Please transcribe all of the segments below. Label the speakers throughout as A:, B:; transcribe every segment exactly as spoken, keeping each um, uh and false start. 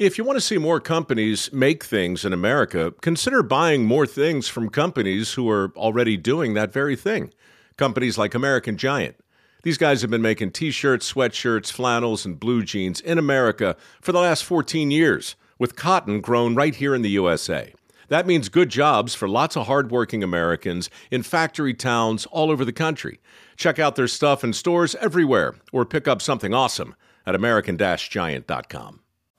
A: If you want to see more companies make things in America, consider buying more things from companies who are already doing that very thing. Companies like American Giant. These guys have been making T-shirts, sweatshirts, flannels, and blue jeans in America for the last fourteen years, with cotton grown right here in the U S A. That means good jobs for lots of hardworking Americans in factory towns all over the country. Check out their stuff in stores everywhere or pick up something awesome at American Giant dot com.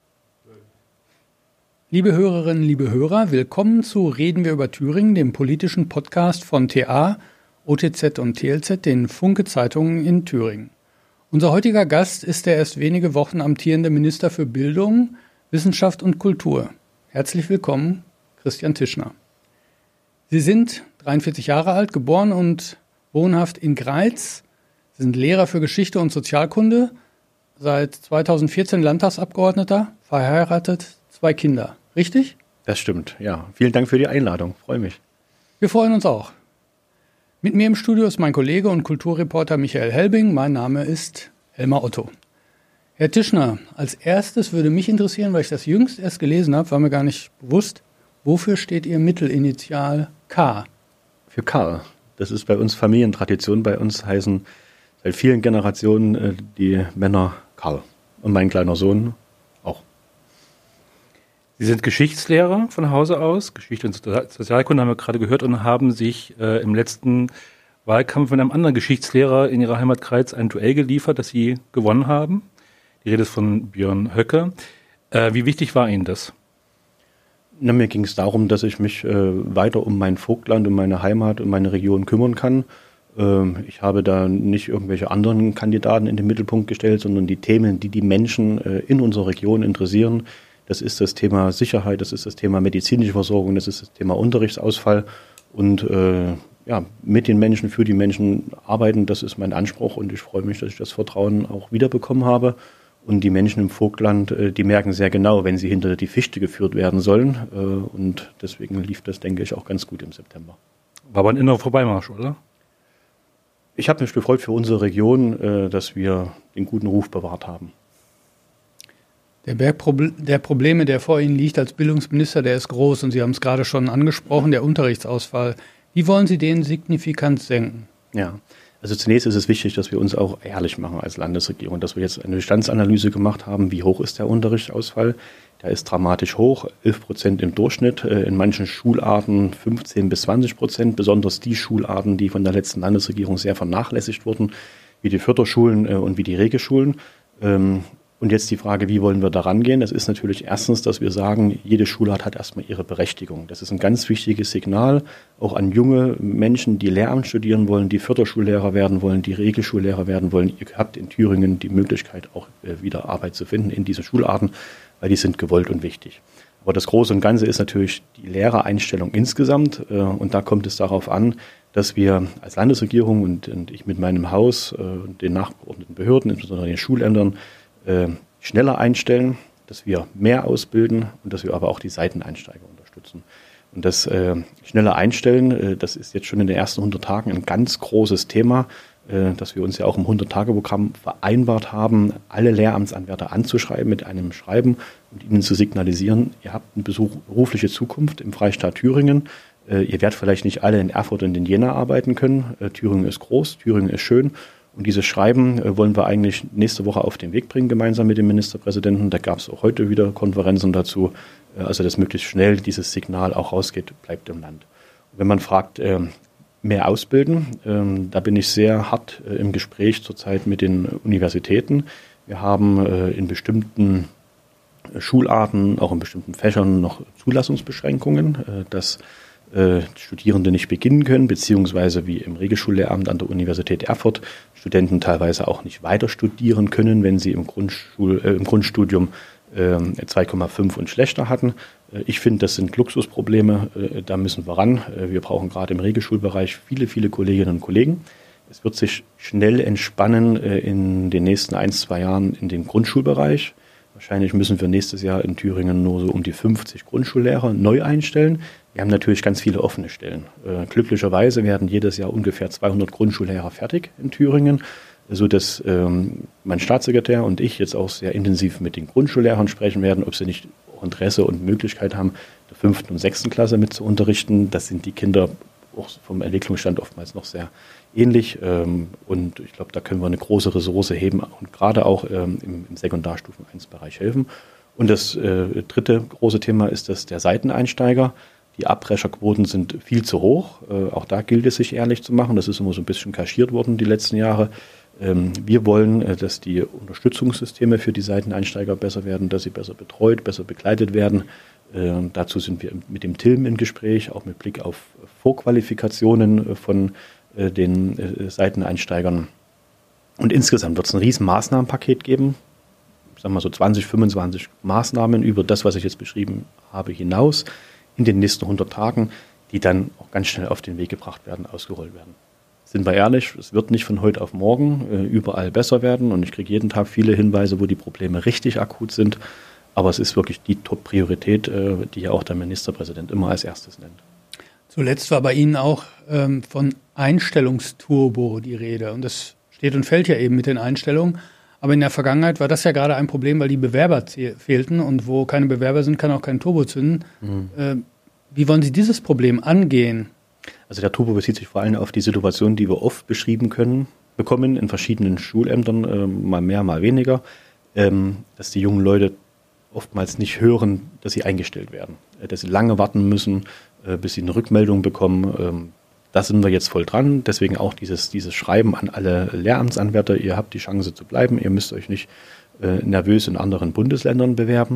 B: Liebe Hörerinnen, liebe Hörer, willkommen zu Reden wir über Thüringen, dem politischen Podcast von T A, O T Z und T L Z, den Funke-Zeitungen in Thüringen. Unser heutiger Gast ist der erst wenige Wochen amtierende Minister für Bildung, Wissenschaft und Kultur. Herzlich willkommen, Christian Tischner. Sie sind dreiundvierzig Jahre alt, geboren und wohnhaft in Greiz. Sie sind Lehrer für Geschichte und Sozialkunde, seit zweitausendvierzehn Landtagsabgeordneter, verheiratet, zwei Kinder. Richtig?
C: Das stimmt, ja. Vielen Dank für die Einladung. Freue mich.
B: Wir freuen uns auch. Mit mir im Studio ist mein Kollege und Kulturreporter Michael Helbing. Mein Name ist Elmar Otto. Herr Tischner, als erstes würde mich interessieren, weil ich das jüngst erst gelesen habe, war mir gar nicht bewusst, wofür steht Ihr Mittelinitial K?
C: Für Karl. Das ist bei uns Familientradition. Bei uns heißen seit vielen Generationen äh, die Männer Karl. Und mein kleiner Sohn auch.
D: Sie sind Geschichtslehrer von Hause aus, Geschichte und Sozialkunde haben wir gerade gehört, und haben sich äh, im letzten Wahlkampf mit einem anderen Geschichtslehrer in ihrer Heimat Greiz ein Duell geliefert, das Sie gewonnen haben. Die Rede ist von Björn Höcke. Äh, wie wichtig war Ihnen das?
C: Na, mir ging es darum, dass ich mich äh, weiter um mein Vogtland, um meine Heimat, um meine Region kümmern kann. Ähm, ich habe da nicht irgendwelche anderen Kandidaten in den Mittelpunkt gestellt, sondern die Themen, die die Menschen äh, in unserer Region interessieren. Das ist das Thema Sicherheit, das ist das Thema medizinische Versorgung, das ist das Thema Unterrichtsausfall. Und äh, ja, mit den Menschen, für die Menschen arbeiten, das ist mein Anspruch. Und ich freue mich, dass ich das Vertrauen auch wiederbekommen habe. Und die Menschen im Vogtland, äh, die merken sehr genau, wenn sie hinter die Fichte geführt werden sollen. Äh, und deswegen lief das, denke ich, auch ganz gut im September.
D: War aber ein innerer Vorbeimarsch, oder?
C: Ich habe mich gefreut für unsere Region, äh, dass wir den guten Ruf bewahrt haben.
B: Der Berg der Probleme, der vor Ihnen liegt als Bildungsminister, der ist groß und Sie haben es gerade schon angesprochen, der Unterrichtsausfall. Wie wollen Sie den signifikant senken?
C: Ja, also zunächst ist es wichtig, dass wir uns auch ehrlich machen als Landesregierung, dass wir jetzt eine Bestandsanalyse gemacht haben, wie hoch ist der Unterrichtsausfall. Der ist dramatisch hoch, elf Prozent im Durchschnitt, in manchen Schularten fünfzehn bis zwanzig Prozent, besonders die Schularten, die von der letzten Landesregierung sehr vernachlässigt wurden, wie die Förderschulen und wie die Regelschulen. Und jetzt die Frage, wie wollen wir da rangehen? Das ist natürlich erstens, dass wir sagen, jede Schulart hat erstmal ihre Berechtigung. Das ist ein ganz wichtiges Signal, auch an junge Menschen, die Lehramt studieren wollen, die Förderschullehrer werden wollen, die Regelschullehrer werden wollen. Ihr habt in Thüringen die Möglichkeit, auch wieder Arbeit zu finden in diesen Schularten, weil die sind gewollt und wichtig. Aber das Große und Ganze ist natürlich die Lehrereinstellung insgesamt. Und da kommt es darauf an, dass wir als Landesregierung und, und ich mit meinem Haus und den nachgeordneten Behörden, insbesondere den Schulämtern, schneller einstellen, dass wir mehr ausbilden und dass wir aber auch die Seiteneinsteiger unterstützen. Und das äh, schneller Einstellen, äh, das ist jetzt schon in den ersten hundert Tagen ein ganz großes Thema, äh, dass wir uns ja auch im hundert-Tage-Programm vereinbart haben, alle Lehramtsanwärter anzuschreiben mit einem Schreiben und ihnen zu signalisieren, ihr habt eine berufliche Zukunft im Freistaat Thüringen. Äh, ihr werdet vielleicht nicht alle in Erfurt und in Jena arbeiten können. Äh, Thüringen ist groß, Thüringen ist schön. Und dieses Schreiben äh, wollen wir eigentlich nächste Woche auf den Weg bringen, gemeinsam mit dem Ministerpräsidenten. Da gab es auch heute wieder Konferenzen dazu, äh, also dass möglichst schnell dieses Signal auch rausgeht, bleibt im Land. Und wenn man fragt, äh, mehr ausbilden, äh, da bin ich sehr hart äh, im Gespräch zurzeit mit den Universitäten. Wir haben äh, in bestimmten äh, Schularten, auch in bestimmten Fächern noch Zulassungsbeschränkungen, äh, dass Studierende nicht beginnen können, beziehungsweise wie im Regelschullehramt an der Universität Erfurt Studenten teilweise auch nicht weiter studieren können, wenn sie im, Grundschul, äh, im Grundstudium äh, zwei Komma fünf und schlechter hatten. Äh, ich finde, das sind Luxusprobleme, äh, da müssen wir ran. Äh, wir brauchen gerade im Regelschulbereich viele, viele Kolleginnen und Kollegen. Es wird sich schnell entspannen äh, in den nächsten ein, zwei Jahren in den Grundschulbereich. Wahrscheinlich müssen wir nächstes Jahr in Thüringen nur so um die fünfzig Grundschullehrer neu einstellen. Wir haben natürlich ganz viele offene Stellen. Äh, glücklicherweise werden jedes Jahr ungefähr zweihundert Grundschullehrer fertig in Thüringen. so dass ähm, mein Staatssekretär und ich jetzt auch sehr intensiv mit den Grundschullehrern sprechen werden, ob sie nicht auch Interesse und Möglichkeit haben, der fünften und sechsten Klasse mit zu unterrichten. Das sind die Kinder auch vom Entwicklungsstand oftmals noch sehr ähnlich. Ähm, und ich glaube, da können wir eine große Ressource heben und gerade auch ähm, im, im Sekundarstufen eins Bereich helfen. Und das äh, dritte große Thema ist das der Seiteneinsteiger. Die Abbrecherquoten sind viel zu hoch. Äh, auch da gilt es, sich ehrlich zu machen. Das ist immer so ein bisschen kaschiert worden die letzten Jahre. Ähm, wir wollen, äh, dass die Unterstützungssysteme für die Seiteneinsteiger besser werden, dass sie besser betreut, besser begleitet werden. Äh, dazu sind wir mit dem T I L M im Gespräch, auch mit Blick auf Vorqualifikationen äh, von äh, den äh, Seiteneinsteigern. Und insgesamt wird es ein riesen Maßnahmenpaket geben. Ich sage mal so zwanzig, fünfundzwanzig Maßnahmen über das, was ich jetzt beschrieben habe, hinaus in den nächsten hundert Tagen, die dann auch ganz schnell auf den Weg gebracht werden, ausgerollt werden. Sind wir ehrlich, es wird nicht von heute auf morgen äh, überall besser werden und ich kriege jeden Tag viele Hinweise, wo die Probleme richtig akut sind, aber es ist wirklich die Top-Priorität, äh, die ja auch der Ministerpräsident immer als erstes nennt.
B: Zuletzt war bei Ihnen auch ähm, von Einstellungsturbo die Rede und das steht und fällt ja eben mit den Einstellungen. Aber in der Vergangenheit war das ja gerade ein Problem, weil die Bewerber fehlten und wo keine Bewerber sind, kann auch kein Turbo zünden. Mhm. Äh, wie wollen Sie dieses Problem angehen?
C: Also der Turbo bezieht sich vor allem auf die Situation, die wir oft beschrieben können, bekommen in verschiedenen Schulämtern, äh, mal mehr, mal weniger, ähm, dass die jungen Leute oftmals nicht hören, dass sie eingestellt werden, äh, dass sie lange warten müssen, äh, bis sie eine Rückmeldung bekommen. Ähm, Da sind wir jetzt voll dran, deswegen auch dieses, dieses Schreiben an alle Lehramtsanwärter, ihr habt die Chance zu bleiben, ihr müsst euch nicht äh, nervös in anderen Bundesländern bewerben.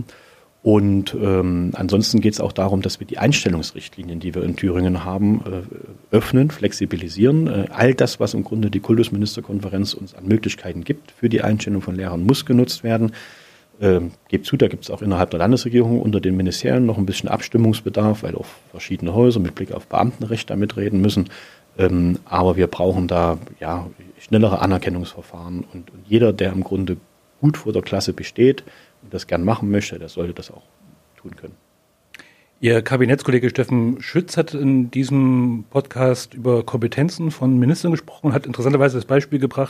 C: Und ähm, ansonsten geht es auch darum, dass wir die Einstellungsrichtlinien, die wir in Thüringen haben, äh, öffnen, flexibilisieren. Äh, all das, was im Grunde die Kultusministerkonferenz uns an Möglichkeiten gibt für die Einstellung von Lehrern, muss genutzt werden. Ähm, gebt zu, da gibt es auch innerhalb der Landesregierung unter den Ministerien noch ein bisschen Abstimmungsbedarf, weil auch verschiedene Häuser mit Blick auf Beamtenrecht da mitreden müssen. Ähm, aber wir brauchen da ja schnellere Anerkennungsverfahren und, und jeder, der im Grunde gut vor der Klasse besteht und das gern machen möchte, der sollte das auch tun können.
D: Ihr Kabinettskollege Steffen Schütz hat in diesem Podcast über Kompetenzen von Ministern gesprochen und hat interessanterweise das Beispiel gebracht,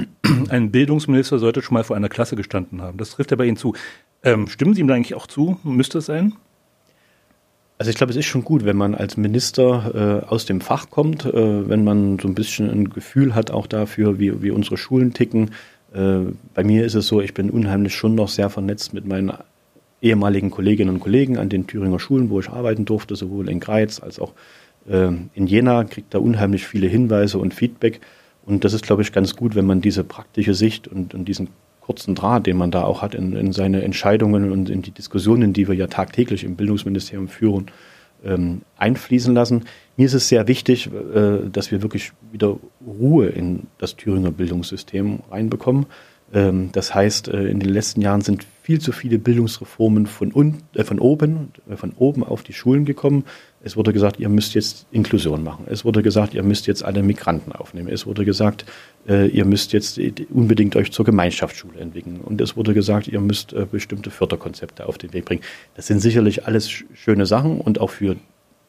D: ein Bildungsminister sollte schon mal vor einer Klasse gestanden haben. Das trifft ja bei Ihnen zu. Ähm, stimmen Sie ihm da eigentlich auch zu? Müsste es sein?
C: Also ich glaube, es ist schon gut, wenn man als Minister äh, aus dem Fach kommt, äh, wenn man so ein bisschen ein Gefühl hat auch dafür, wie, wie unsere Schulen ticken. Äh, bei mir ist es so, ich bin unheimlich schon noch sehr vernetzt mit meinen ehemaligen Kolleginnen und Kollegen an den Thüringer Schulen, wo ich arbeiten durfte, sowohl in Greiz als auch äh, in Jena, kriegt da unheimlich viele Hinweise und Feedback. Und das ist, glaube ich, ganz gut, wenn man diese praktische Sicht und, und diesen kurzen Draht, den man da auch hat in, in seine Entscheidungen und in die Diskussionen, die wir ja tagtäglich im Bildungsministerium führen, ähm, einfließen lassen. Mir ist es sehr wichtig, äh, dass wir wirklich wieder Ruhe in das Thüringer Bildungssystem reinbekommen. Das heißt, in den letzten Jahren sind viel zu viele Bildungsreformen von, un, äh, von oben, von oben auf die Schulen gekommen. Es wurde gesagt, ihr müsst jetzt Inklusion machen. Es wurde gesagt, ihr müsst jetzt alle Migranten aufnehmen. Es wurde gesagt, ihr müsst jetzt unbedingt euch zur Gemeinschaftsschule entwickeln. Und es wurde gesagt, ihr müsst bestimmte Förderkonzepte auf den Weg bringen. Das sind sicherlich alles schöne Sachen und auch für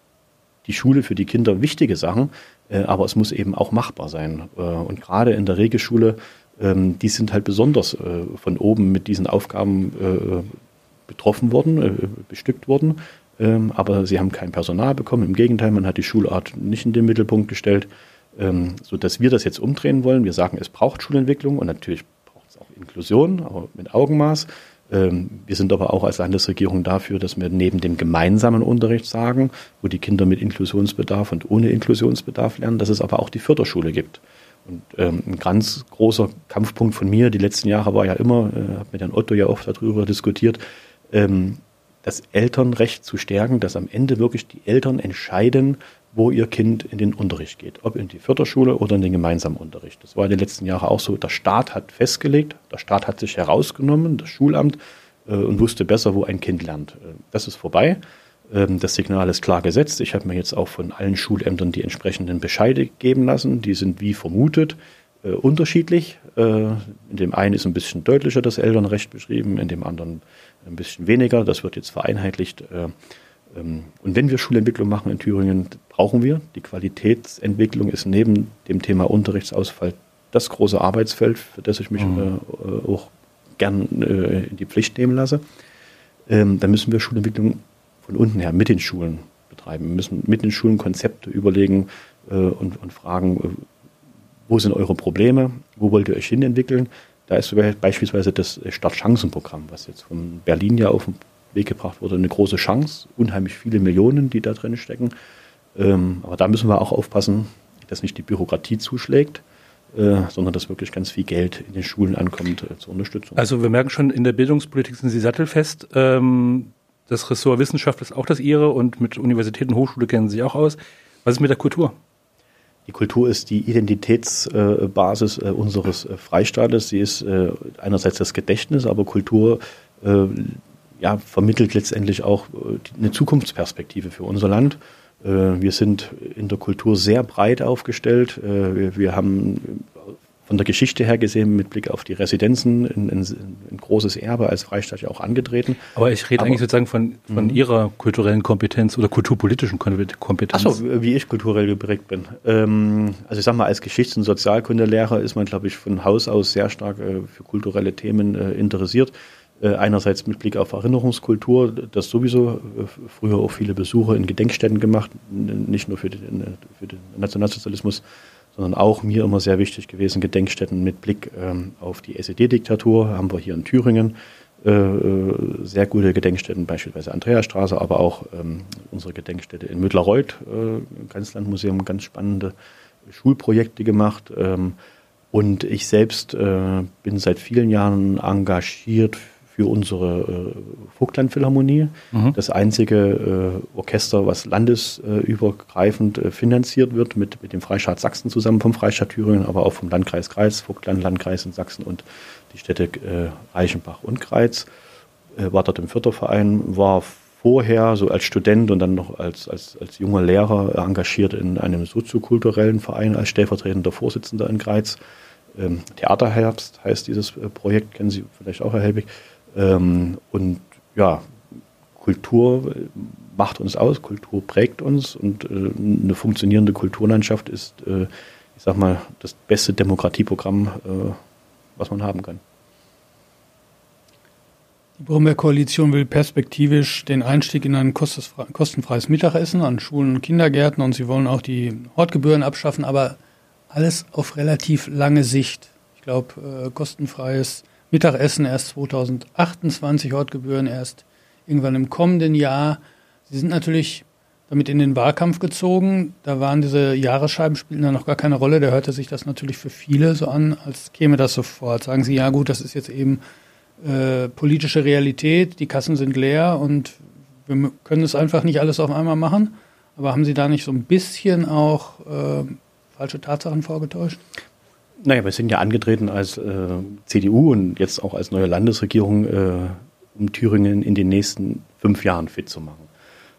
C: die Schule, für die Kinder wichtige Sachen. Aber es muss eben auch machbar sein. Und gerade in der Regelschule, die sind halt besonders äh, von oben mit diesen Aufgaben äh, betroffen worden, äh, bestückt worden. Ähm, aber sie haben kein Personal bekommen. Im Gegenteil, man hat die Schulart nicht in den Mittelpunkt gestellt, ähm, sodass wir das jetzt umdrehen wollen. Wir sagen, es braucht Schulentwicklung und natürlich braucht es auch Inklusion, aber mit Augenmaß. Ähm, wir sind aber auch als Landesregierung dafür, dass wir neben dem gemeinsamen Unterricht sagen, wo die Kinder mit Inklusionsbedarf und ohne Inklusionsbedarf lernen, dass es aber auch die Förderschule gibt. Und ähm, ein ganz großer Kampfpunkt von mir die letzten Jahre war ja immer, äh, habe mit Herrn Otto ja oft darüber diskutiert, ähm, das Elternrecht zu stärken, dass am Ende wirklich die Eltern entscheiden, wo ihr Kind in den Unterricht geht, ob in die Förderschule oder in den gemeinsamen Unterricht. Das war in den letzten Jahren auch so, der Staat hat festgelegt, der Staat hat sich herausgenommen, das Schulamt, äh, und wusste besser, wo ein Kind lernt. Äh, das ist vorbei. Das Signal ist klar gesetzt. Ich habe mir jetzt auch von allen Schulämtern die entsprechenden Bescheide geben lassen. Die sind wie vermutet äh, unterschiedlich. Äh, in dem einen ist ein bisschen deutlicher das Elternrecht beschrieben, in dem anderen ein bisschen weniger. Das wird jetzt vereinheitlicht. Äh, ähm, und wenn wir Schulentwicklung machen in Thüringen, brauchen wir. Die Qualitätsentwicklung ist neben dem Thema Unterrichtsausfall das große Arbeitsfeld, für das ich mich mhm. äh, auch gern äh, in die Pflicht nehmen lasse. Ähm, da müssen wir Schulentwicklung von unten her mit den Schulen betreiben. Wir müssen mit den Schulen Konzepte überlegen äh, und, und fragen, äh, wo sind eure Probleme, wo wollt ihr euch hin entwickeln. Da ist beispielsweise das Startchancenprogramm, was jetzt von Berlin ja auf den Weg gebracht wurde, eine große Chance, unheimlich viele Millionen, die da drin stecken. Ähm, aber da müssen wir auch aufpassen, dass nicht die Bürokratie zuschlägt, äh, sondern dass wirklich ganz viel Geld in den Schulen ankommt äh, zur Unterstützung.
D: Also wir merken schon, in der Bildungspolitik sind Sie sattelfest. Ähm, das Ressort Wissenschaft ist auch das Ihre und mit Universität und Hochschule kennen Sie sich auch aus. Was ist mit der Kultur?
C: Die Kultur ist die Identitätsbasis äh, unseres äh, Freistaates. Sie ist äh, einerseits das Gedächtnis, aber Kultur äh, ja, vermittelt letztendlich auch äh, eine Zukunftsperspektive für unser Land. Äh, wir sind in der Kultur sehr breit aufgestellt. Äh, wir, wir haben von der Geschichte her gesehen, mit Blick auf die Residenzen, ein, ein, ein großes Erbe als Freistaat ja auch angetreten.
D: Aber ich rede Aber, eigentlich sozusagen von, von mhm. Ihrer kulturellen Kompetenz oder kulturpolitischen Kompetenz.
C: Ach so, wie ich kulturell geprägt bin. Ähm, also ich sag mal, als Geschichts- und Sozialkundelehrer ist man, glaube ich, von Haus aus sehr stark äh, für kulturelle Themen äh, interessiert. Äh, einerseits mit Blick auf Erinnerungskultur, das sowieso äh, früher auch viele Besuche in Gedenkstätten gemacht, nicht nur für den, für den Nationalsozialismus, sondern auch mir immer sehr wichtig gewesen, Gedenkstätten mit Blick ähm, auf die S E D-Diktatur, haben wir hier in Thüringen äh, sehr gute Gedenkstätten, beispielsweise Andreasstraße, aber auch ähm, unsere Gedenkstätte in Müttlerreuth, äh, Grenzlandmuseum, ganz spannende Schulprojekte gemacht. Ähm, und ich selbst äh, bin seit vielen Jahren engagiert für unsere äh, Vogtland-Philharmonie, mhm. das einzige äh, Orchester, was landesübergreifend äh, finanziert wird, mit, mit dem Freistaat Sachsen zusammen, vom Freistaat Thüringen, aber auch vom Landkreis Greiz, Vogtland, Landkreis in Sachsen und die Städte äh, Reichenbach und Greiz. Äh, war dort im Förderverein, war vorher so als Student und dann noch als, als, als junger Lehrer engagiert in einem soziokulturellen Verein als stellvertretender Vorsitzender in Greiz. Ähm, Theaterherbst heißt dieses äh, Projekt, kennen Sie vielleicht auch, Herr Helbig. Ähm, und ja, Kultur macht uns aus, Kultur prägt uns und äh, eine funktionierende Kulturlandschaft ist, äh, ich sag mal, das beste Demokratieprogramm, äh, was man haben kann.
B: Die Brombeer-Koalition will perspektivisch den Einstieg in ein kostenfreies Mittagessen an Schulen und Kindergärten und sie wollen auch die Hortgebühren abschaffen, aber alles auf relativ lange Sicht. Ich glaube, äh, kostenfreies Mittagessen erst zweitausendachtundzwanzig, Hortgebühren erst irgendwann im kommenden Jahr. Sie sind natürlich damit in den Wahlkampf gezogen. Da waren diese Jahresscheiben, spielten da noch gar keine Rolle. Da hörte sich das natürlich für viele so an, als käme das sofort. Sagen Sie, ja gut, das ist jetzt eben äh, politische Realität, die Kassen sind leer und wir können es einfach nicht alles auf einmal machen. Aber haben Sie da nicht so ein bisschen auch äh, falsche Tatsachen vorgetäuscht?
C: Naja, wir sind ja angetreten als äh, C D U und jetzt auch als neue Landesregierung, äh, um Thüringen in den nächsten fünf Jahren fit zu machen.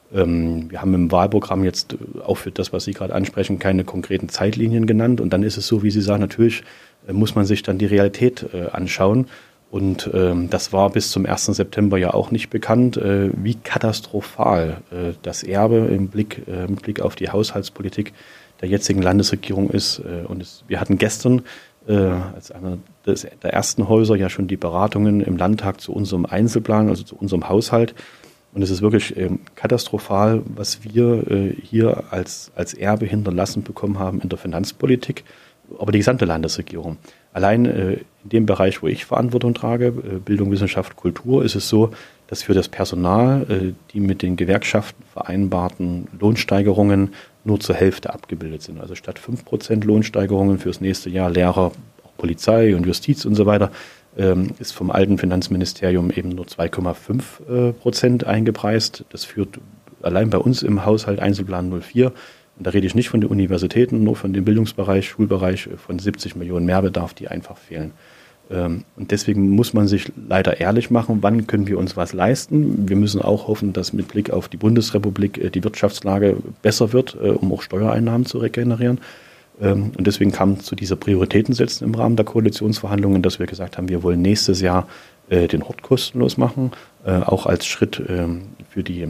C: Ähm, wir haben im Wahlprogramm jetzt auch für das, was Sie gerade ansprechen, keine konkreten Zeitlinien genannt. Und dann ist es so, wie Sie sagen, natürlich äh, muss man sich dann die Realität äh, anschauen. Und ähm, das war bis zum ersten September ja auch nicht bekannt, äh, wie katastrophal äh, das Erbe im Blick, äh, im Blick auf die Haushaltspolitik der jetzigen Landesregierung ist. Und es, wir hatten gestern äh, als einer des, der ersten Häuser ja schon die Beratungen im Landtag zu unserem Einzelplan, also zu unserem Haushalt. Und es ist wirklich äh, katastrophal, was wir äh, hier als, als Erbe hinterlassen bekommen haben in der Finanzpolitik, aber die gesamte Landesregierung. Allein äh, in dem Bereich, wo ich Verantwortung trage, äh, Bildung, Wissenschaft, Kultur, ist es so, dass für das Personal äh, die mit den Gewerkschaften vereinbarten Lohnsteigerungen nur zur Hälfte abgebildet sind. Also statt fünf Prozent Lohnsteigerungen fürs nächste Jahr Lehrer, auch Polizei und Justiz und so weiter, ähm, ist vom alten Finanzministerium eben nur zwei Komma fünf Prozent eingepreist. Das führt allein bei uns im Haushalt Einzelplan null vier, und da rede ich nicht von den Universitäten, nur von dem Bildungsbereich, Schulbereich, von siebzig Millionen Mehrbedarf, die einfach fehlen. Ähm, und deswegen muss man sich leider ehrlich machen, wann können wir uns was leisten. Wir müssen auch hoffen, dass mit Blick auf die Bundesrepublik äh, die Wirtschaftslage besser wird, äh, um auch Steuereinnahmen zu regenerieren. Ähm, und deswegen kam zu dieser Prioritätensetzung im Rahmen der Koalitionsverhandlungen, dass wir gesagt haben, wir wollen nächstes Jahr äh, den Hort kostenlos machen, äh, auch als Schritt äh, für, die,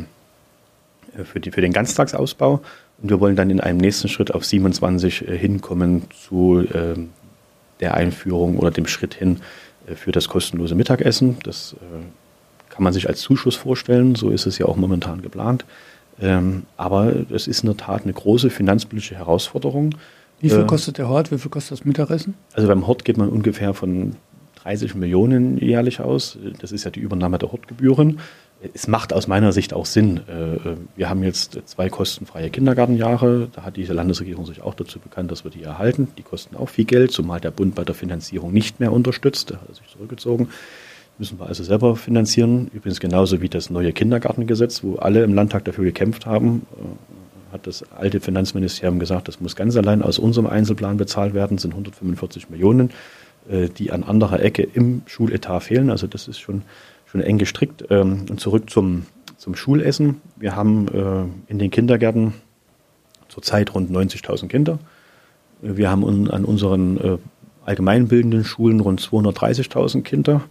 C: äh, für, die, für den Ganztagsausbau. Und wir wollen dann in einem nächsten Schritt auf siebenundzwanzig äh, hinkommen zu äh, der Einführung oder dem Schritt hin äh, für das kostenlose Mittagessen. Das äh, kann man sich als Zuschuss vorstellen, so ist es ja auch momentan geplant. Ähm, aber es ist in der Tat eine große finanzpolitische Herausforderung.
B: Wie viel
C: äh,
B: kostet der Hort? Wie viel kostet das Mittagessen?
C: Also beim Hort geht man ungefähr von dreißig Millionen jährlich aus. Das ist ja die Übernahme der Hortgebühren. Es macht aus meiner Sicht auch Sinn. Wir haben jetzt zwei kostenfreie Kindergartenjahre. Da hat diese Landesregierung sich auch dazu bekannt, dass wir die erhalten. Die kosten auch viel Geld, zumal der Bund bei der Finanzierung nicht mehr unterstützt. Der hat sich zurückgezogen. Müssen wir also selber finanzieren. Übrigens genauso wie das neue Kindergartengesetz, wo alle im Landtag dafür gekämpft haben, hat das alte Finanzministerium gesagt, das muss ganz allein aus unserem Einzelplan bezahlt werden. Das sind hundertfünfundvierzig Millionen, die an anderer Ecke im Schuletat fehlen. Also das ist schon schon eng gestrickt. Und zurück zum, zum Schulessen. Wir haben in den Kindergärten zurzeit rund neunzigtausend Kinder. Wir haben an unseren allgemeinbildenden Schulen rund zweihundertdreißigtausend Kinder.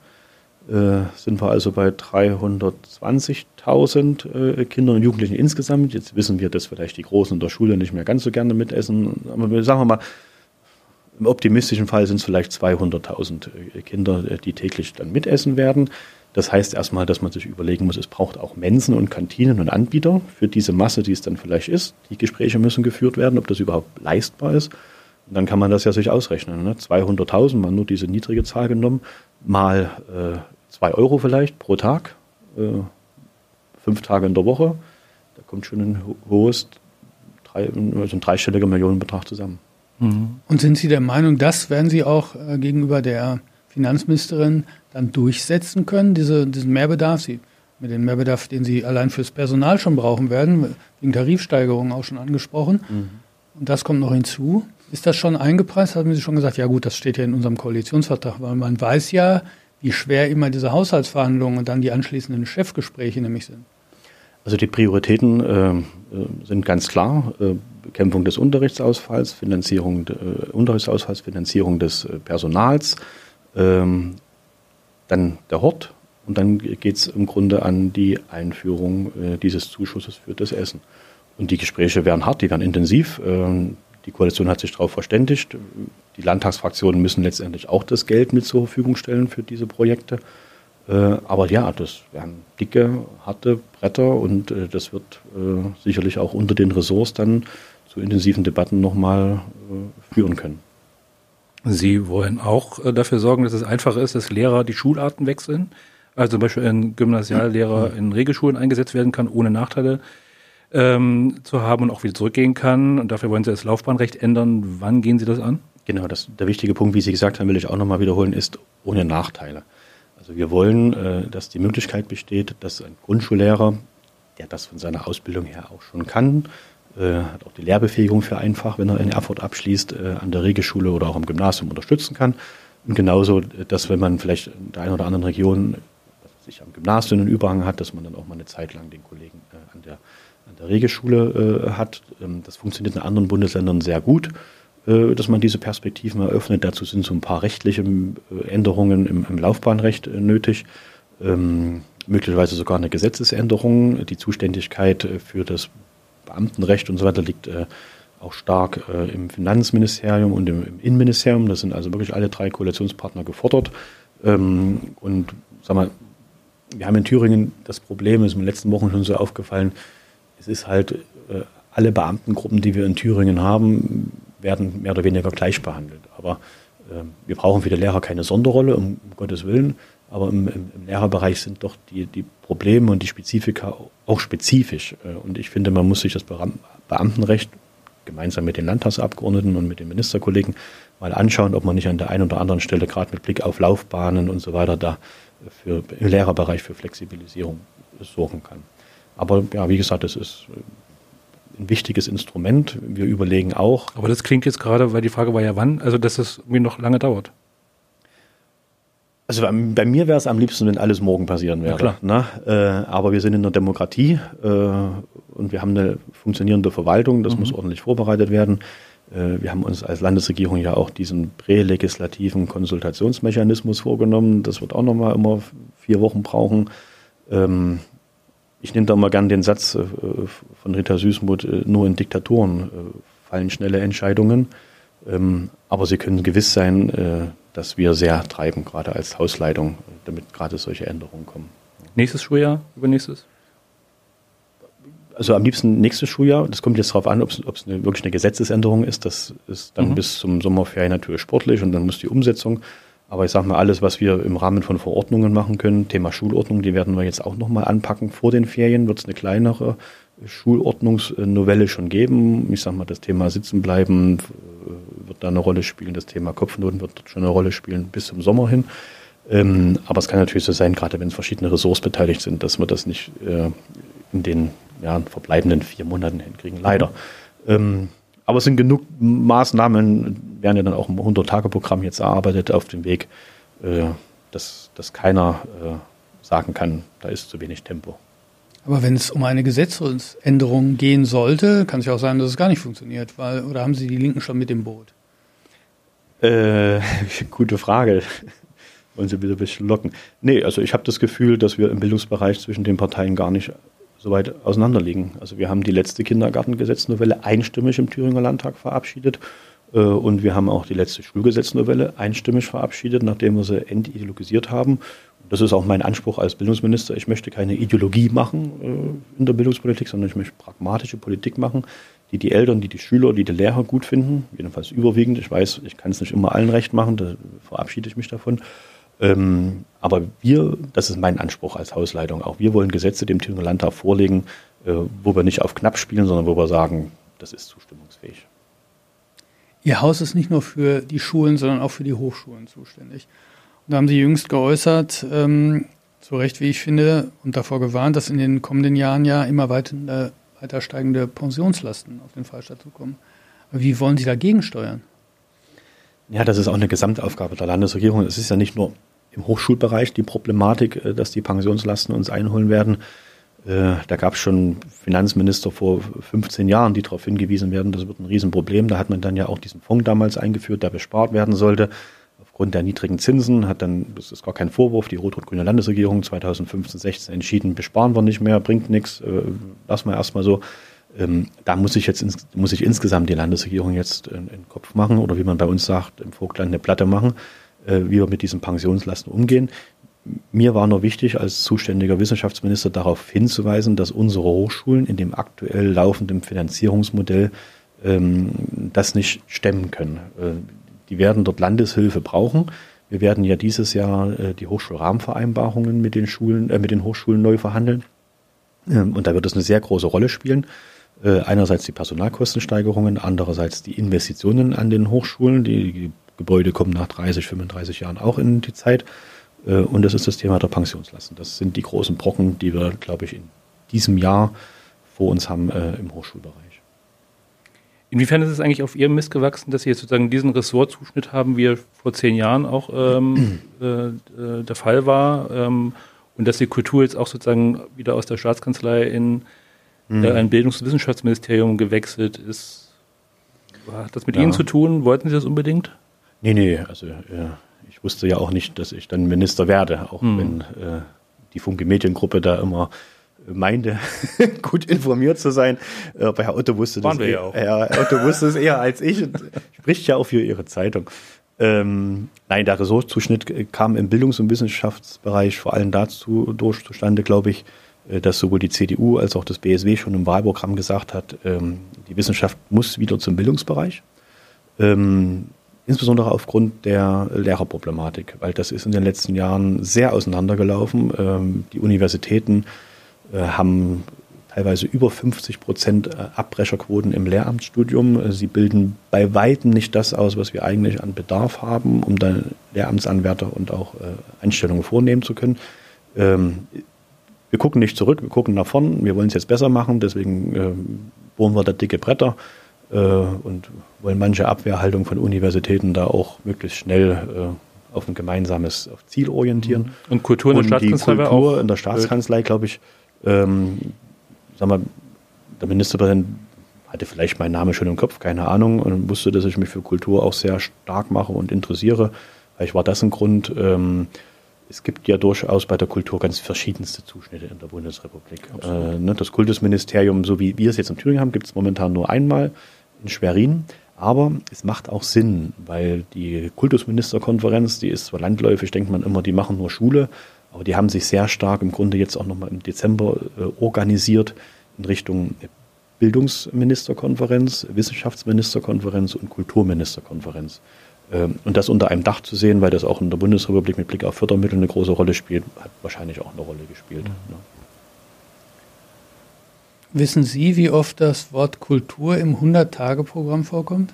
C: Sind wir also bei dreihundertzwanzigtausend Kindern und Jugendlichen insgesamt. Jetzt wissen wir, dass vielleicht die Großen in der Schule nicht mehr ganz so gerne mitessen. Aber sagen wir mal, im optimistischen Fall sind es vielleicht zweihunderttausend Kinder, die täglich dann mitessen werden. Das heißt erstmal, dass man sich überlegen muss, es braucht auch Mensen und Kantinen und Anbieter für diese Masse, die es dann vielleicht ist. Die Gespräche müssen geführt werden, ob das überhaupt leistbar ist. Und dann kann man das ja sich ausrechnen. Ne? zweihunderttausend, mal nur diese niedrige Zahl genommen, mal äh, zwei Euro vielleicht pro Tag, äh, fünf Tage in der Woche. Da kommt schon ein hohes, drei, also ein dreistelliger Millionenbetrag zusammen.
B: Und sind Sie der Meinung, das werden Sie auch äh, gegenüber der Finanzministerin dann durchsetzen können, diese, diesen Mehrbedarf, Sie, mit dem Mehrbedarf, den Sie allein fürs Personal schon brauchen werden, wegen Tarifsteigerungen auch schon angesprochen. Mhm. Und das kommt noch hinzu. Ist das schon eingepreist? Haben Sie schon gesagt, ja gut, das steht ja in unserem Koalitionsvertrag, weil man weiß ja, wie schwer immer diese Haushaltsverhandlungen und dann die anschließenden Chefgespräche nämlich sind.
C: Also die Prioritäten äh, sind ganz klar. Äh, Bekämpfung des Unterrichtsausfalls, Finanzierung des äh, Unterrichtsausfalls, Finanzierung des äh, Personals, ähm, dann der Hort und dann geht es im Grunde an die Einführung äh, dieses Zuschusses für das Essen. Und die Gespräche werden hart, die werden intensiv. Ähm, die Koalition hat sich darauf verständigt. Die Landtagsfraktionen müssen letztendlich auch das Geld mit zur Verfügung stellen für diese Projekte. Aber ja, das werden dicke, harte Bretter und äh, das wird äh, sicherlich auch unter den Ressorts dann zu intensiven Debatten nochmal äh, führen können.
D: Sie wollen auch äh, dafür sorgen, dass es einfacher ist, dass Lehrer die Schularten wechseln. Also zum Beispiel ein Gymnasiallehrer in Regelschulen eingesetzt werden kann, ohne Nachteile ähm, zu haben und auch wieder zurückgehen kann. Und dafür wollen Sie das Laufbahnrecht ändern. Wann gehen Sie das an?
C: Genau, das, der wichtige Punkt, wie Sie gesagt haben, will ich auch nochmal wiederholen, ist ohne Nachteile. Also wir wollen, äh, dass die Möglichkeit besteht, dass ein Grundschullehrer, der das von seiner Ausbildung her auch schon kann, äh, hat auch die Lehrbefähigung für einfach, wenn er in Erfurt abschließt, äh, an der Regelschule oder auch am Gymnasium unterstützen kann. Und genauso, dass wenn man vielleicht in der einen oder anderen Region sich am Gymnasium einen Überhang hat, dass man dann auch mal eine Zeit lang den Kollegen äh, an der, an der Regelschule äh, hat. Ähm, das funktioniert in anderen Bundesländern sehr gut, dass man diese Perspektiven eröffnet. Dazu sind so ein paar rechtliche Änderungen im, im Laufbahnrecht nötig, ähm, möglicherweise sogar eine Gesetzesänderung. Die Zuständigkeit für das Beamtenrecht und so weiter liegt äh, auch stark äh, im Finanzministerium und im, im Innenministerium. Das sind also wirklich alle drei Koalitionspartner gefordert. Ähm, und sag mal, wir haben in Thüringen das Problem, ist mir in den letzten Wochen schon so aufgefallen, es ist halt, äh, alle Beamtengruppen, die wir in Thüringen haben, werden mehr oder weniger gleich behandelt. Aber äh, wir brauchen für die Lehrer keine Sonderrolle, um, um Gottes Willen. Aber im, im, im Lehrerbereich sind doch die, die Probleme und die Spezifika auch spezifisch. Äh, und ich finde, man muss sich das Beamtenrecht gemeinsam mit den Landtagsabgeordneten und mit den Ministerkollegen mal anschauen, ob man nicht an der einen oder anderen Stelle, gerade mit Blick auf Laufbahnen und so weiter, da für, im Lehrerbereich für Flexibilisierung sorgen kann. Aber ja, wie gesagt, das ist ein wichtiges Instrument. Wir überlegen auch.
D: Aber das klingt jetzt gerade, weil die Frage war ja wann, also dass das irgendwie noch lange dauert.
C: Also bei mir wäre es am liebsten, wenn alles morgen passieren würde. Na, äh, aber wir sind in einer Demokratie äh, und wir haben eine funktionierende Verwaltung, das mhm. muss ordentlich vorbereitet werden. Äh, wir haben uns als Landesregierung ja auch diesen prälegislativen Konsultationsmechanismus vorgenommen. Das wird auch nochmal immer vier Wochen brauchen. Ähm, Ich nehme da mal gern den Satz äh, von Rita Süßmuth, äh, nur in Diktaturen äh, fallen schnelle Entscheidungen. Ähm, aber Sie können gewiss sein, äh, dass wir sehr treiben, gerade als Hausleitung, damit gerade solche Änderungen kommen.
D: Nächstes Schuljahr, übernächstes?
C: Also am liebsten nächstes Schuljahr. Das kommt jetzt darauf an, ob es eine, wirklich eine Gesetzesänderung ist. Das ist dann mhm. bis zum Sommerferien natürlich sportlich und dann muss die Umsetzung. Aber ich sage mal, alles, was wir im Rahmen von Verordnungen machen können, Thema Schulordnung, die werden wir jetzt auch nochmal anpacken. Vor den Ferien wird es eine kleinere Schulordnungsnovelle schon geben. Ich sage mal, das Thema Sitzenbleiben wird da eine Rolle spielen. Das Thema Kopfnoten wird dort schon eine Rolle spielen bis zum Sommer hin. Ähm, aber es kann natürlich so sein, gerade wenn verschiedene Ressorts beteiligt sind, dass wir das nicht äh, in den ja, verbleibenden vier Monaten hinkriegen, leider. Ähm, aber es sind genug Maßnahmen, werden ja dann auch im hundert-Tage-Programm jetzt erarbeitet auf dem Weg, äh, dass, dass keiner äh, sagen kann, da ist zu wenig Tempo.
B: Aber wenn es um eine Gesetzesänderung gehen sollte, kann es ja auch sein, dass es gar nicht funktioniert, weil, oder haben Sie die Linken schon mit dem Boot?
C: Äh, gute Frage. Wollen Sie wieder ein bisschen locken? Nee, also ich habe das Gefühl, dass wir im Bildungsbereich zwischen den Parteien gar nicht so weit auseinander liegen. Also wir haben die letzte Kindergartengesetznovelle einstimmig im Thüringer Landtag verabschiedet äh, und wir haben auch die letzte Schulgesetznovelle einstimmig verabschiedet, nachdem wir sie entideologisiert haben. Das ist auch mein Anspruch als Bildungsminister. Ich möchte keine Ideologie machen äh, in der Bildungspolitik, sondern ich möchte pragmatische Politik machen, die die Eltern, die die Schüler, die die Lehrer gut finden, jedenfalls überwiegend. Ich weiß, ich kann es nicht immer allen recht machen, da verabschiede ich mich davon. Ähm, aber wir, das ist mein Anspruch als Hausleitung, auch wir wollen Gesetze dem Thüringer Landtag vorlegen, äh, wo wir nicht auf knapp spielen, sondern wo wir sagen, das ist zustimmungsfähig.
B: Ihr Haus ist nicht nur für die Schulen, sondern auch für die Hochschulen zuständig. Und da haben Sie jüngst geäußert, ähm, zu Recht, wie ich finde, und davor gewarnt, dass in den kommenden Jahren ja immer weiter, weiter steigende Pensionslasten auf den Freistaat zukommen. Aber wie wollen Sie dagegen steuern?
C: Ja, das ist auch eine Gesamtaufgabe der Landesregierung. Es ist ja nicht nur im Hochschulbereich die Problematik, dass die Pensionslasten uns einholen werden. Da gab es schon Finanzminister vor fünfzehn Jahren, die darauf hingewiesen werden, das wird ein Riesenproblem. Da hat man dann ja auch diesen Fonds damals eingeführt, der bespart werden sollte. Aufgrund der niedrigen Zinsen hat dann, das ist gar kein Vorwurf, die rot-rot-grüne Landesregierung zweitausendfünfzehn sechzehn entschieden, besparen wir nicht mehr, bringt nichts, lassen wir erstmal so. Da muss ich jetzt muss ich insgesamt die Landesregierung jetzt in den Kopf machen oder wie man bei uns sagt, im Vogtland eine Platte machen, wie wir mit diesen Pensionslasten umgehen. Mir war nur wichtig, als zuständiger Wissenschaftsminister darauf hinzuweisen, dass unsere Hochschulen in dem aktuell laufenden Finanzierungsmodell ähm, das nicht stemmen können. Äh, die werden dort Landeshilfe brauchen. Wir werden ja dieses Jahr äh, die Hochschulrahmenvereinbarungen mit den Schulen, äh, mit den Hochschulen neu verhandeln. Ähm, und da wird es eine sehr große Rolle spielen. Äh, einerseits die Personalkostensteigerungen, andererseits die Investitionen an den Hochschulen. Die, die Gebäude kommen nach dreißig, fünfunddreißig Jahren auch in die Zeit. Und das ist das Thema der Pensionslasten. Das sind die großen Brocken, die wir, glaube ich, in diesem Jahr vor uns haben äh, im Hochschulbereich.
D: Inwiefern ist es eigentlich auf Ihrem Mist gewachsen, dass Sie jetzt sozusagen diesen Ressortzuschnitt haben, wie er vor zehn Jahren auch ähm, äh, der Fall war, ähm, und dass die Kultur jetzt auch sozusagen wieder aus der Staatskanzlei in mhm. äh, ein Bildungs- und Wissenschaftsministerium gewechselt ist? Hat das mit ja. Ihnen zu tun? Wollten Sie das unbedingt?
C: Nee, nee, also ja. Ich wusste ja auch nicht, dass ich dann Minister werde, auch hm. wenn äh, die Funke Mediengruppe da immer meinte, gut informiert zu sein. Aber Herr Otto wusste
D: Waren
C: das
D: wir
C: eher,
D: ja auch.
C: Herr Otto wusste es eher als ich und spricht ja auch für Ihre Zeitung. Ähm, nein, der Ressortzuschnitt kam im Bildungs- und Wissenschaftsbereich vor allem dazu durch zustande, glaube ich, dass sowohl die C D U als auch das B S W schon im Wahlprogramm gesagt hat, ähm, die Wissenschaft muss wieder zum Bildungsbereich. Ähm, Insbesondere aufgrund der Lehrerproblematik, weil das ist in den letzten Jahren sehr auseinandergelaufen. Ähm, die Universitäten äh, haben teilweise über fünfzig Prozent Abbrecherquoten im Lehramtsstudium. Sie bilden bei weitem nicht das aus, was wir eigentlich an Bedarf haben, um dann Lehramtsanwärter und auch äh, Einstellungen vornehmen zu können. Ähm, wir gucken nicht zurück, wir gucken nach vorn. Wir wollen es jetzt besser machen, deswegen äh, bohren wir da dicke Bretter. Und wollen manche Abwehrhaltung von Universitäten da auch möglichst schnell äh, auf ein gemeinsames auf Ziel orientieren.
D: Und Kultur in der Staatskanzlei
C: die Kultur auch in der Staatskanzlei, glaube ich, ähm, sag mal, der Ministerpräsident hatte vielleicht meinen Namen schon im Kopf, keine Ahnung, und wusste, dass ich mich für Kultur auch sehr stark mache und interessiere. Vielleicht war das ein Grund. Ähm, es gibt ja durchaus bei der Kultur ganz verschiedenste Zuschnitte in der Bundesrepublik. Äh, ne, das Kultusministerium, so wie wir es jetzt in Thüringen haben, gibt es momentan nur einmal in Schwerin, Aber es macht auch Sinn, weil die Kultusministerkonferenz, die ist zwar landläufig, denkt man immer, die machen nur Schule, aber die haben sich sehr stark im Grunde jetzt auch nochmal im Dezember äh, organisiert in Richtung Bildungsministerkonferenz, Wissenschaftsministerkonferenz und Kulturministerkonferenz. Ähm, und das unter einem Dach zu sehen, weil das auch in der Bundesrepublik mit Blick auf Fördermittel eine große Rolle spielt, hat wahrscheinlich auch eine Rolle gespielt. Mhm. Ja.
B: Wissen Sie, wie oft das Wort Kultur im hundert-Tage-Programm vorkommt?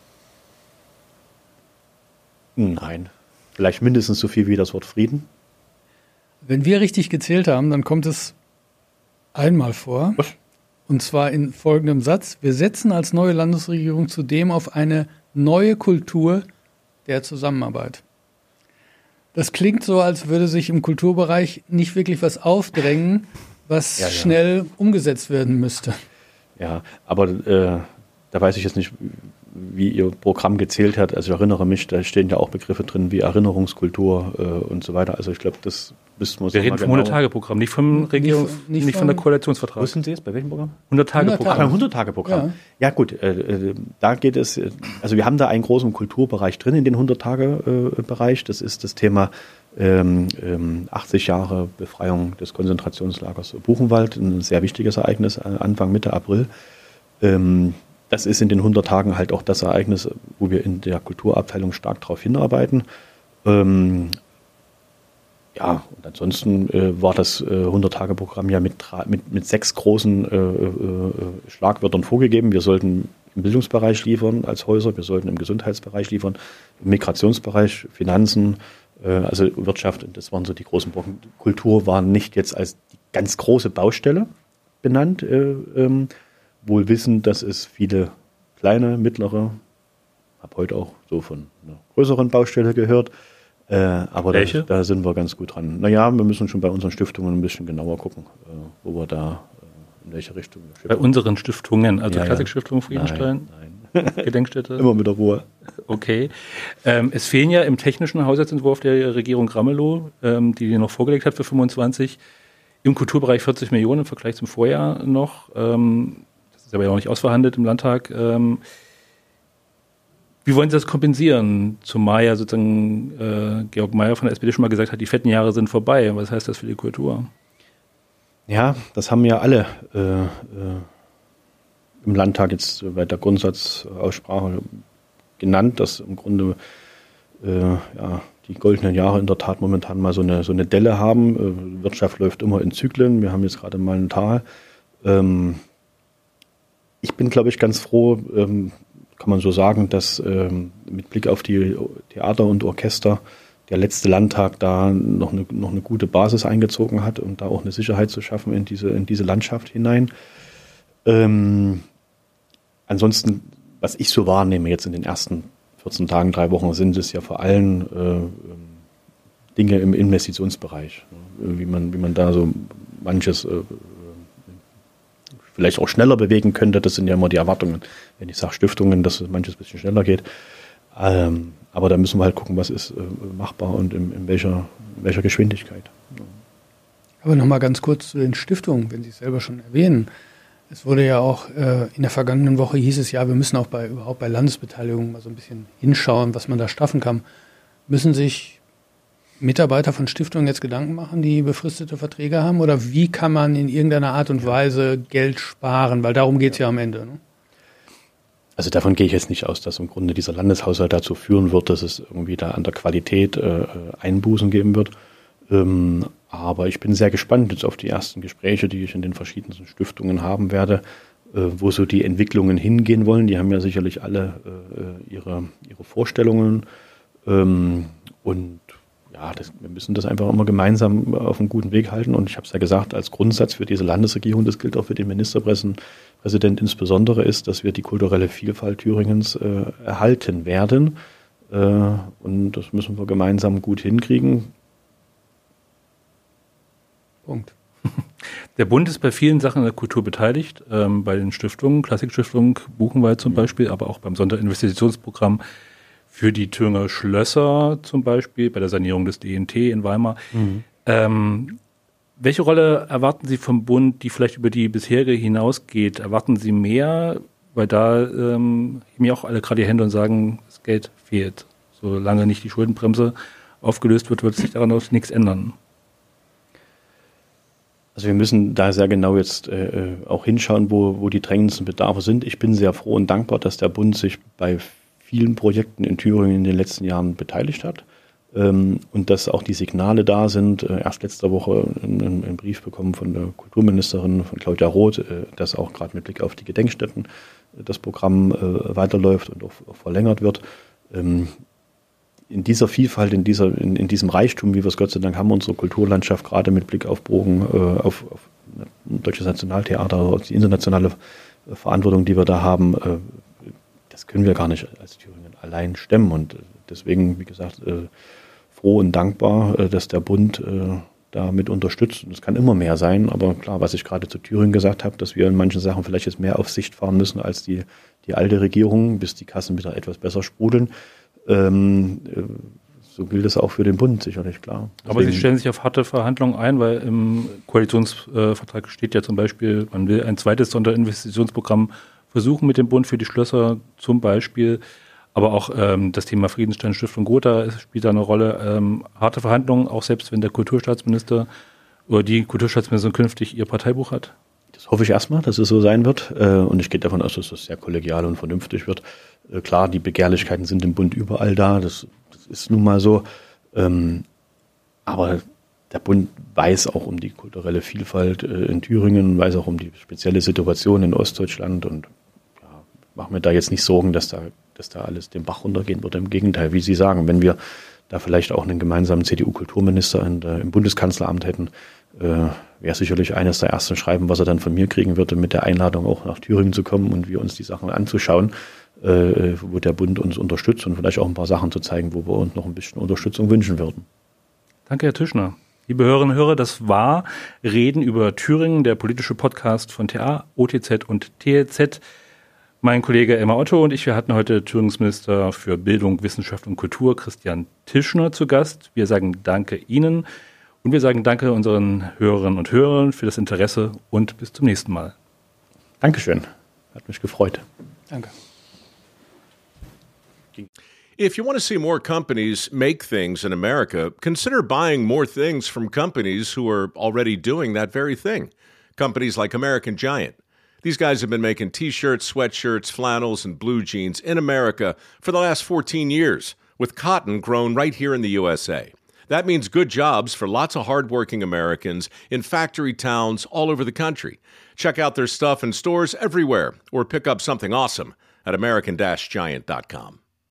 C: Nein. Vielleicht mindestens so viel wie das Wort Frieden.
B: Wenn wir richtig gezählt haben, dann kommt es einmal vor.
C: Was?
B: Und zwar in folgendem Satz. Wir setzen als neue Landesregierung zudem auf eine neue Kultur der Zusammenarbeit. Das klingt so, als würde sich im Kulturbereich nicht wirklich was aufdrängen, was ja, ja. schnell umgesetzt werden müsste.
C: Ja, aber äh, da weiß ich jetzt nicht, wie Ihr Programm gezählt hat. Also ich erinnere mich, da stehen ja auch Begriffe drin wie Erinnerungskultur äh, und so weiter. Also ich glaube, das müssten wir uns
D: Wir reden vom hundert-Tage-Programm, nicht vom Regierung, nicht, nicht, nicht von der Koalitionsvertrag.
C: Wussten Sie es? Bei welchem Programm?
D: hundert-Tage-Programm.
C: Ach, beim hundert-Tage-Programm. Ja. ja gut, äh, da geht es, also wir haben da einen großen Kulturbereich drin in den hundert-Tage-Bereich. Das ist das Thema ähm, ähm, achtzig Jahre Befreiung des Konzentrationslagers Buchenwald, ein sehr wichtiges Ereignis, Anfang, Mitte April. Ähm, das ist in den hundert Tagen halt auch das Ereignis, wo wir in der Kulturabteilung stark darauf hinarbeiten. Ähm, Ja, und ansonsten äh, war das äh, hundert-Tage-Programm ja mit, mit, mit sechs großen äh, äh, Schlagwörtern vorgegeben. Wir sollten im Bildungsbereich liefern als Häuser, wir sollten im Gesundheitsbereich liefern, im Migrationsbereich, Finanzen, äh, also Wirtschaft, das waren so die großen Brocken. Kultur war nicht jetzt als die ganz große Baustelle benannt, äh, ähm, wohl wissend, dass es viele kleine, mittlere, habe heute auch so von einer größeren Baustelle gehört, Äh, aber da, da sind wir ganz gut dran. Naja, wir müssen schon bei unseren Stiftungen ein bisschen genauer gucken, äh, wo wir da, äh, in welche Richtung wir
D: Bei unseren Stiftungen, also
C: ja,
D: Klassikstiftung Friedenstein,
C: nein, nein.
D: Gedenkstätte?
C: Immer mit der Ruhe.
D: Okay. Ähm, es fehlen ja im technischen Haushaltsentwurf der Regierung Ramelow, ähm, die die noch vorgelegt hat für fünfundzwanzig, im Kulturbereich vierzig Millionen im Vergleich zum Vorjahr noch. Ähm, das ist aber ja auch nicht ausverhandelt im Landtag. Ähm, Wie wollen Sie das kompensieren? Zumal ja sozusagen äh, Georg Mayer von der S P D schon mal gesagt hat, die fetten Jahre sind vorbei. Was heißt das für die Kultur?
C: Ja, das haben ja alle äh, äh, im Landtag jetzt bei der Grundsatzaussprache genannt, dass im Grunde äh, ja, die goldenen Jahre in der Tat momentan mal so eine, so eine Delle haben. Äh, Wirtschaft läuft immer in Zyklen. Wir haben jetzt gerade mal ein Tal. Ähm, ich bin, glaube ich, ganz froh, ähm, kann man so sagen, dass ähm, mit Blick auf die Theater und Orchester der letzte Landtag da noch eine, noch eine gute Basis eingezogen hat und da auch eine Sicherheit zu schaffen in diese, in diese Landschaft hinein. Ähm, ansonsten, was ich so wahrnehme jetzt in den ersten vierzehn Tagen, drei Wochen, sind es ja vor allem äh, Dinge im Investitionsbereich, ne? wie man, wie man da so manches äh, vielleicht auch schneller bewegen könnte. Das sind ja immer die Erwartungen, wenn ich sage Stiftungen, dass manches ein bisschen schneller geht. Ähm, aber da müssen wir halt gucken, was ist äh, machbar und in, in, welcher, in welcher Geschwindigkeit.
B: Aber nochmal ganz kurz zu den Stiftungen, wenn Sie es selber schon erwähnen. Es wurde ja auch äh, in der vergangenen Woche hieß es ja, wir müssen auch bei überhaupt bei Landesbeteiligung mal so ein bisschen hinschauen, was man da schaffen kann. Müssen sich Mitarbeiter von Stiftungen jetzt Gedanken machen, die befristete Verträge haben? Oder wie kann man in irgendeiner Art und Weise Geld sparen? Weil darum geht es ja am Ende. Ne?
C: Also davon gehe ich jetzt nicht aus, dass im Grunde dieser Landeshaushalt dazu führen wird, dass es irgendwie da an der Qualität äh, Einbußen geben wird. Ähm, aber ich bin sehr gespannt jetzt auf die ersten Gespräche, die ich in den verschiedensten Stiftungen haben werde, äh, wo so die Entwicklungen hingehen wollen. Die haben ja sicherlich alle äh, ihre, ihre Vorstellungen. Ähm, und ja, das, wir müssen das einfach immer gemeinsam auf einen guten Weg halten. Und ich habe es ja gesagt, als Grundsatz für diese Landesregierung, das gilt auch für den Ministerpräsident insbesondere, ist, dass wir die kulturelle Vielfalt Thüringens äh, erhalten werden. Äh, und das müssen wir gemeinsam gut hinkriegen.
B: Punkt.
D: Der Bund ist bei vielen Sachen in der Kultur beteiligt, ähm, bei den Stiftungen, Klassikstiftung Buchenwald zum mhm. Beispiel, aber auch beim Sonderinvestitionsprogramm für die Thüringer Schlösser zum Beispiel, bei der Sanierung des D N T in Weimar. Mhm. Ähm, welche Rolle erwarten Sie vom Bund, die vielleicht über die bisherige hinausgeht? Erwarten Sie mehr weil da ähm, heben ja auch alle gerade die Hände und sagen, das Geld fehlt. Solange nicht die Schuldenbremse aufgelöst wird, wird sich daran auch nichts ändern.
C: Also wir müssen da sehr genau jetzt äh, auch hinschauen, wo, wo die drängendsten Bedarfe sind. Ich bin sehr froh und dankbar, dass der Bund sich bei vielen Projekten in Thüringen in den letzten Jahren beteiligt hat ähm, und dass auch die Signale da sind. Äh, erst letzte Woche einen, einen Brief bekommen von der Kulturministerin, von Claudia Roth, äh, dass auch gerade mit Blick auf die Gedenkstätten äh, das Programm äh, weiterläuft und auch, auch verlängert wird. Ähm, in dieser Vielfalt, in, dieser, in, in diesem Reichtum, wie wir es Gott sei Dank haben, unsere Kulturlandschaft, gerade mit Blick auf Bogen, äh, auf, auf ein deutsches Nationaltheater, auf die internationale Verantwortung, die wir da haben, äh, das können wir gar nicht als Thüringen allein stemmen. Und deswegen, wie gesagt, äh, froh und dankbar, äh, dass der Bund äh, da mit unterstützt. Und es kann immer mehr sein, aber klar, was ich gerade zu Thüringen gesagt habe, dass wir in manchen Sachen vielleicht jetzt mehr auf Sicht fahren müssen als die, die alte Regierung, bis die Kassen wieder etwas besser sprudeln. Ähm, so gilt es auch für den Bund, sicherlich, klar. Deswegen,
D: aber Sie stellen sich auf harte Verhandlungen ein, weil im Koalitionsvertrag steht ja zum Beispiel, man will ein zweites Sonderinvestitionsprogramm versuchen mit dem Bund für die Schlösser zum Beispiel, aber auch ähm, das Thema Friedensstein Stiftung Gotha spielt da eine Rolle. Ähm, harte Verhandlungen, auch selbst wenn der Kulturstaatsminister oder die Kulturstaatsministerin künftig ihr Parteibuch hat?
C: Das hoffe ich erstmal, dass es so sein wird. Und ich gehe davon aus, dass das sehr kollegial und vernünftig wird. Klar, die Begehrlichkeiten sind im Bund überall da. Das, das ist nun mal so. Aber der Bund weiß auch um die kulturelle Vielfalt in Thüringen, weiß auch um die spezielle Situation in Ostdeutschland. Und ja, mache mir da jetzt nicht Sorgen, dass da, dass da alles den Bach runtergehen wird. Im Gegenteil, wie Sie sagen, wenn wir da vielleicht auch einen gemeinsamen C D U-Kulturminister im Bundeskanzleramt hätten, äh, wäre sicherlich eines der ersten Schreiben, was er dann von mir kriegen würde, mit der Einladung auch nach Thüringen zu kommen und wir uns die Sachen anzuschauen, äh, wo der Bund uns unterstützt und vielleicht auch ein paar Sachen zu zeigen, wo wir uns noch ein bisschen Unterstützung wünschen würden.
D: Danke, Herr Tischner. Liebe Hörerinnen und Hörer, das war Reden über Thüringen, der politische Podcast von T A, O T Z und T L Z. Mein Kollege Elmar Otto und ich, wir hatten heute Thüringensminister für Bildung, Wissenschaft und Kultur, Christian Tischner, zu Gast. Wir sagen Danke Ihnen und wir sagen Danke unseren Hörerinnen und Hörern für das Interesse und bis zum nächsten Mal.
C: Dankeschön. Hat mich gefreut.
B: Danke.
A: If you want to see more companies make things in America, consider buying more things from companies who are already doing that very thing. Companies like American Giant. These guys have been making T-shirts, sweatshirts, flannels, and blue jeans in America for the last fourteen years, with cotton grown right here in the U S A. That means good jobs for lots of hardworking Americans in factory towns all over the country. Check out their stuff in stores everywhere, or pick up something awesome at American Giant dot com.